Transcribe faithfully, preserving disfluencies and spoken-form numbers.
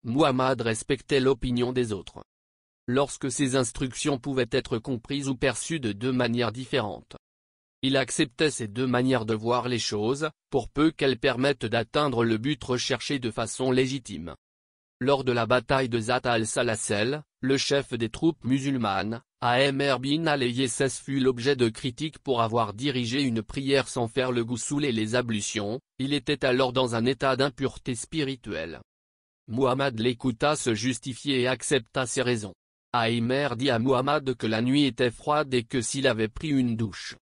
Muhammad respectait l'opinion des autres. Lorsque ses instructions pouvaient être comprises ou perçues de deux manières différentes, il acceptait ces deux manières de voir les choses, pour peu qu'elles permettent d'atteindre le but recherché de façon légitime. Lors de la bataille de Zat al-Salasel, le chef des troupes musulmanes, Ammar bin al-Yassas fut l'objet de critiques pour avoir dirigé une prière sans faire le ghusl et les ablutions. Il était alors dans un état d'impureté spirituelle. Muhammad l'écouta se justifier et accepta ses raisons. Ammar dit à Muhammad que la nuit était froide et que s'il avait pris une douche,